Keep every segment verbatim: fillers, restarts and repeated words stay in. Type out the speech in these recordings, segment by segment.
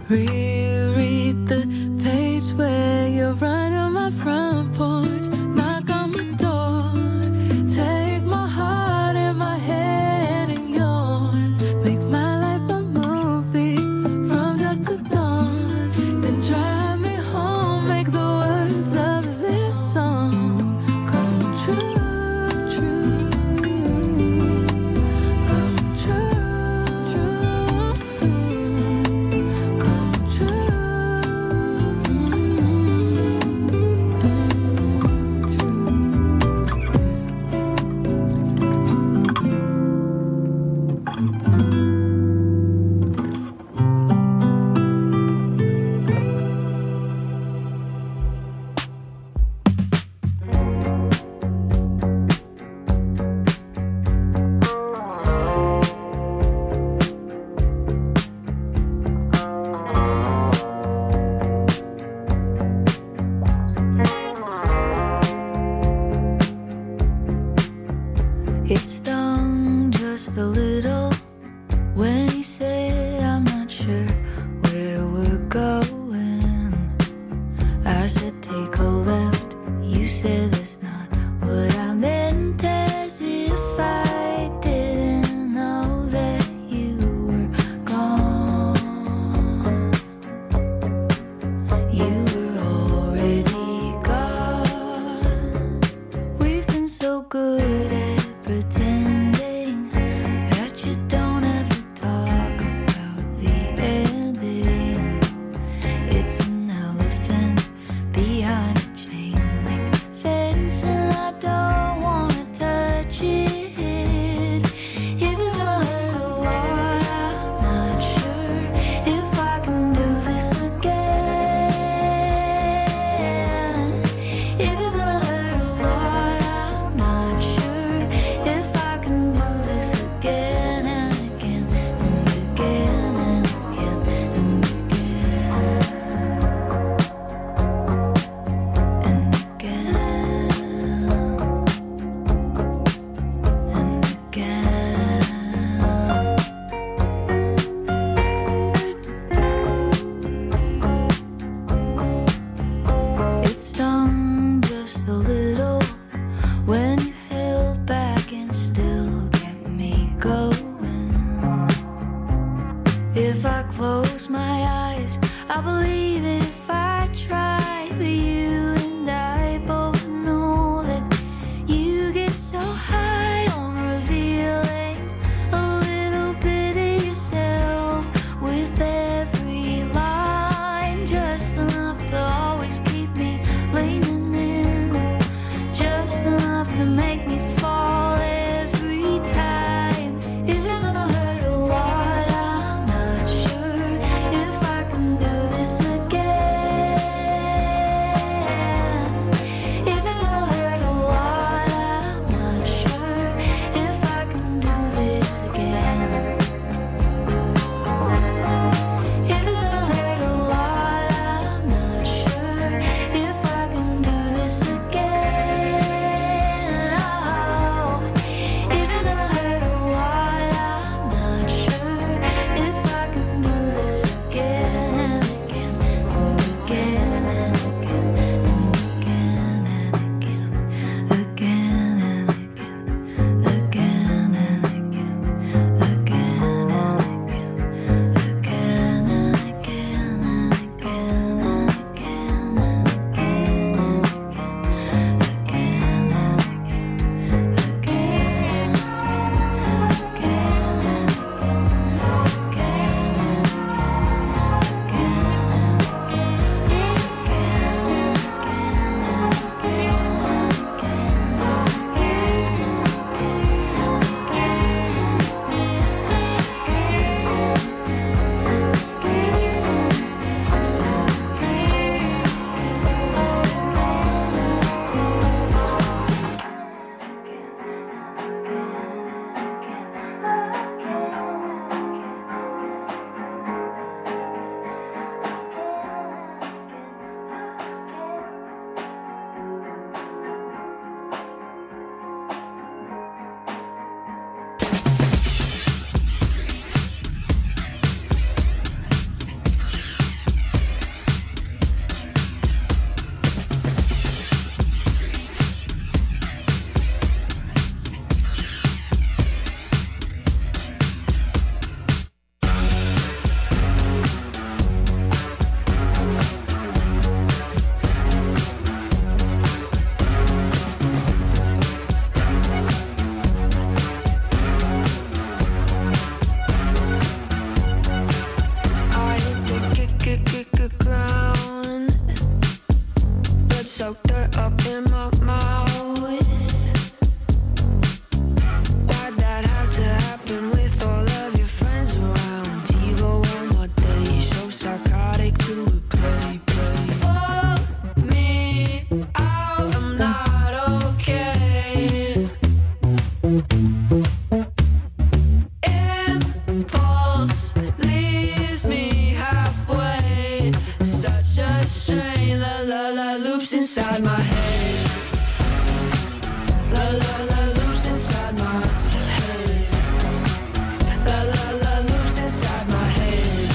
Reread the page where you're right on my front porch. Knock on my door. Take my heart and my head in yours. Make my life a movie from dusk to dawn. Then drive me home. Make the words of this song come true. True. Come true. True. Come true. It stung just a little when you said I'm not sure where we're going. I said take a left, you said that's not what I meant, as if I didn't know that you were gone. You were already gone. We've been so good at pretending that you don't have to talk about the ending. It's an elephant behind a chain link fence. in my mouth. Why'd that have to happen with all of your friends around? TiVo on my day, so psychotic to replay, play. Pull me out, I'm not okay. Impulse leaves me halfway. Such a strain, la la la loops inside my head. La la la loops inside my head. La la la loops inside my head.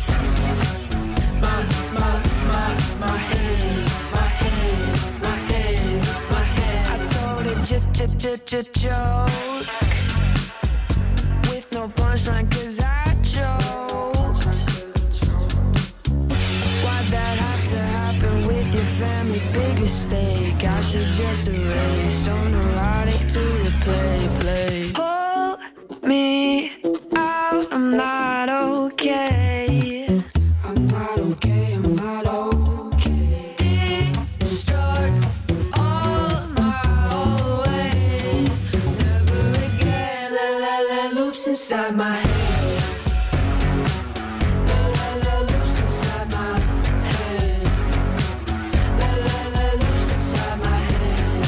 My my my my head, my head, my head, my head. I told a j j j j joke with no punchline 'cause I choked. Why'd that have to happen with your family? Big mistake. I should just erase. So neurotic to replay, play. Pull me out. I'm not okay. I'm not okay. I'm not okay. Destruct all my old ways. Never again. La la la loops inside my head. La la la loops inside my head. La la la loops inside my head.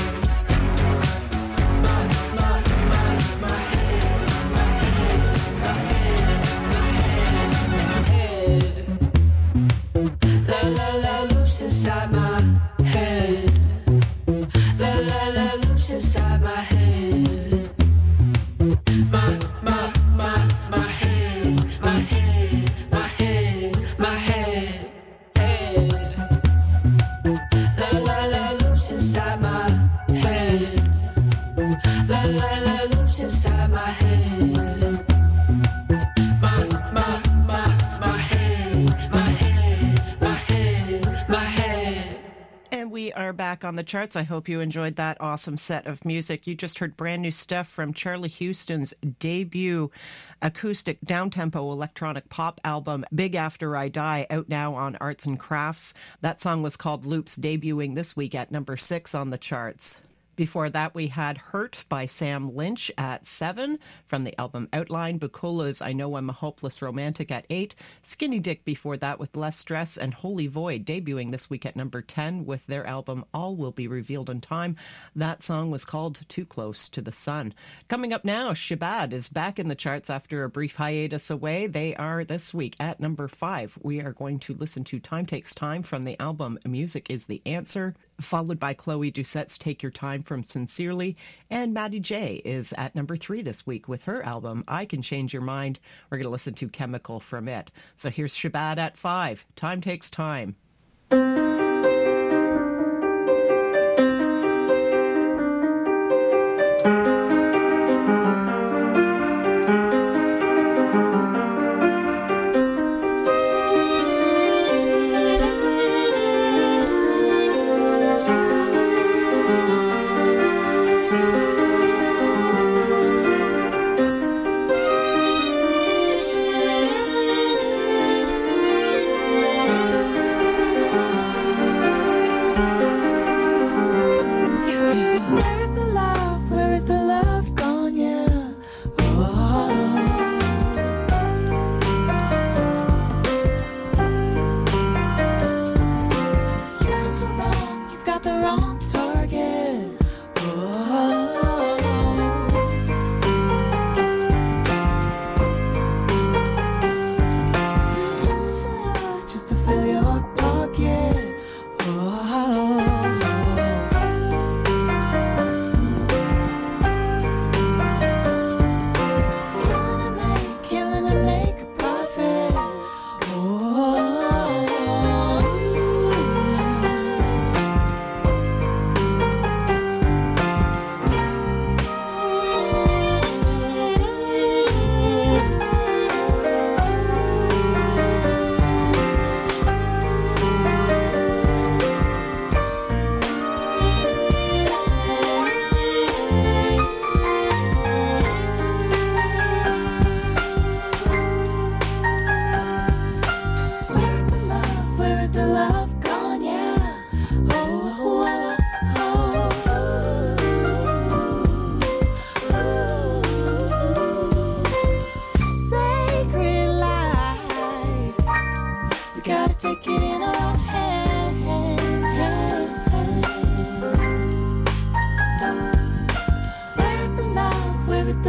My my my my head, my head, my head, my head, my head. La la la loops inside my head. La la la loops inside my head. My my my my head, my head, my head, my head, head. La la la loops inside my head. La la la loops inside my head. My my my my head, my head, my head, my head. And we are back on the charts. I hope you enjoyed that awesome set of music. You just heard brand new stuff from Charlie Houston's debut acoustic downtempo electronic pop album, Big After I Die, out now on Arts and Crafts. That song was called Loops, debuting this week at number six on the charts. Before that, we had Hurt by Sam Lynch at seven from the album Outline. Bukola's I Know I'm a Hopeless Romantic at eight. Skinny Dick before that with Less Stress, and Holy Void debuting this week at number ten with their album All Will Be Revealed in Time. That song was called Too Close to the Sun. Coming up now, Shabad is back in the charts after a brief hiatus away. They are this week at number five. We are going to listen to Time Takes Time from the album Music is the Answer, followed by Chloe Doucette's Take Your Time from Sincerely, and Maddie J is at number three this week with her album I Can Change Your Mind. We're going to listen to Chemical from it. So here's Shabad at five. Time Takes Time.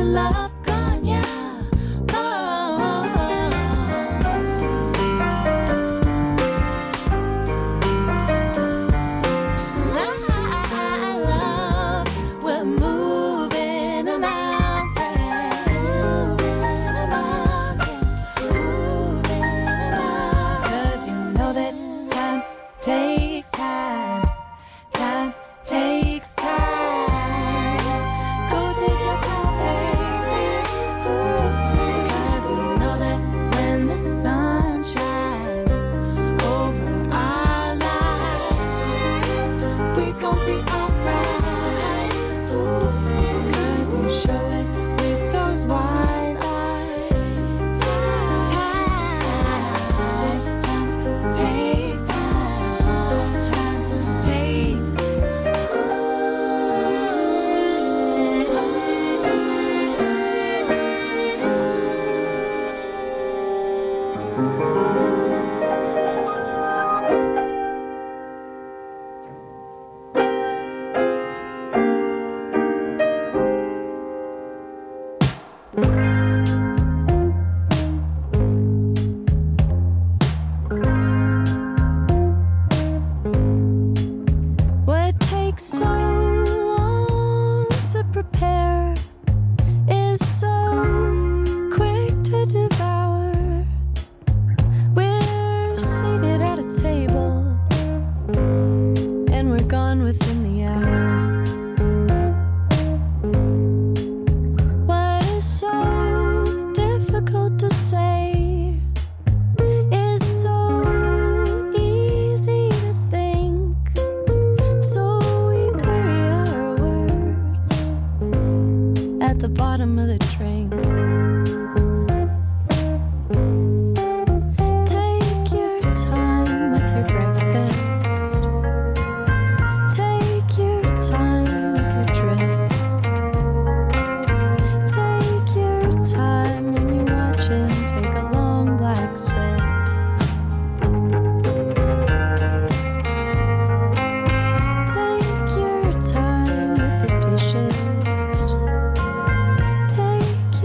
love gone, yeah. Takes time, time takes time. Go take your time, baby. Ooh, 'cause you know that when the sun shines over our lives, we gon' be alright. Ooh, 'cause you show it with those wise eyes. Time, time, time takes time. What takes so long to prepare is so quick to devour. We're seated at a table and we're gone within the hour. What is so difficult to say is so easy to think. So we bury our words at the bottom of the drink. Take your time with your breakfast. Take your time with your drink. Take your time when you watch him take a long black sip. Take your time with the dishes. Take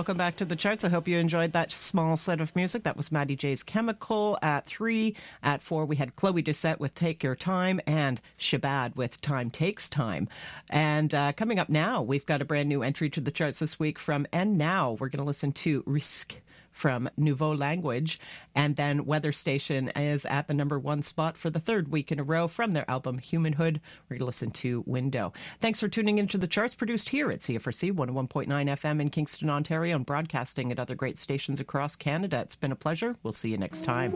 welcome back to the charts. I hope you enjoyed that small set of music. That was Matty J's Chemical at three. At four, we had Chloe Doucette with Take Your Time and Shabad with Time Takes Time. And uh, coming up now, we've got a brand new entry to the charts this week from And Now. We're going to listen to Risque from Nouveau Language, and then Weather Station is at the number one spot for the third week in a row from their album Humanhood. We're going to listen to Window. Thanks for tuning into the charts, produced here at C F R C one oh one point nine F M in Kingston, Ontario, and broadcasting at other great stations across Canada. It's been a pleasure. We'll see you next time.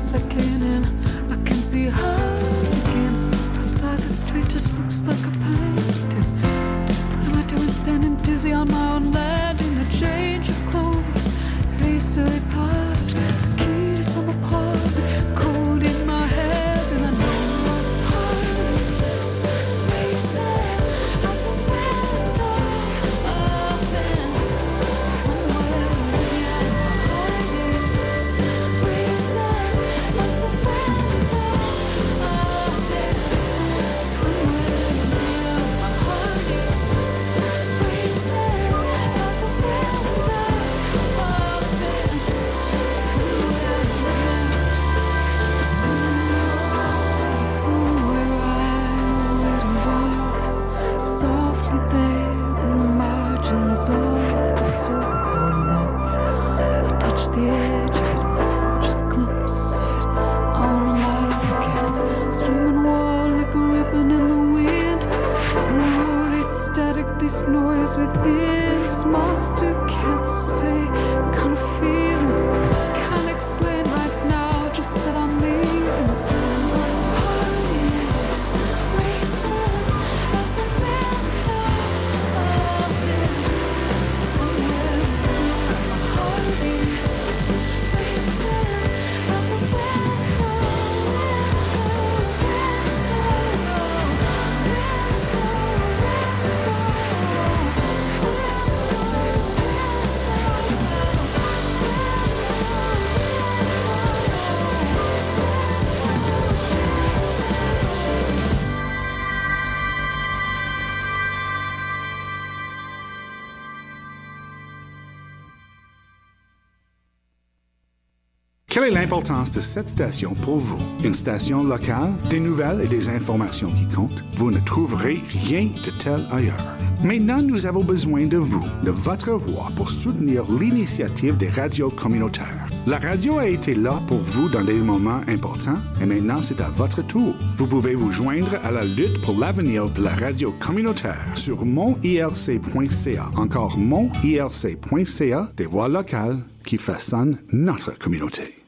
second and I can see her again. Outside the street just looks like a painting. What am I doing standing dizzy on my own land in a change of clothes? Hastily packed, the key to some apartment, cold in my head, and I know my heart is racing as a window opens somewhere near my heart is racing as a window opens somewhere near my heart is racing as a window opens somewhere somewhere I was softly there in the margins of the so-called love. I touched the edge of it, just glimpse of it on life, I guess. Streaming water like a ribbon in the wind. Oh, this static, this noise within. This monster can't say, kind of feeling, can't explain right now, just that I'm leaving. Still my heart is racing as a window opens somewhere near my heart is racing as a window, Quelle est l'importance de cette station pour vous? Une station locale, des nouvelles et des informations qui comptent? Vous ne trouverez rien de tel ailleurs. Maintenant, nous avons besoin de vous, de votre voix pour soutenir l'initiative des radios communautaires. La radio a été là pour vous dans des moments importants et maintenant c'est à votre tour. Vous pouvez vous joindre à la lutte pour l'avenir de la radio communautaire sur mon I L C point C A. Encore mon I L C point C A, des voix locales qui façonnent notre communauté.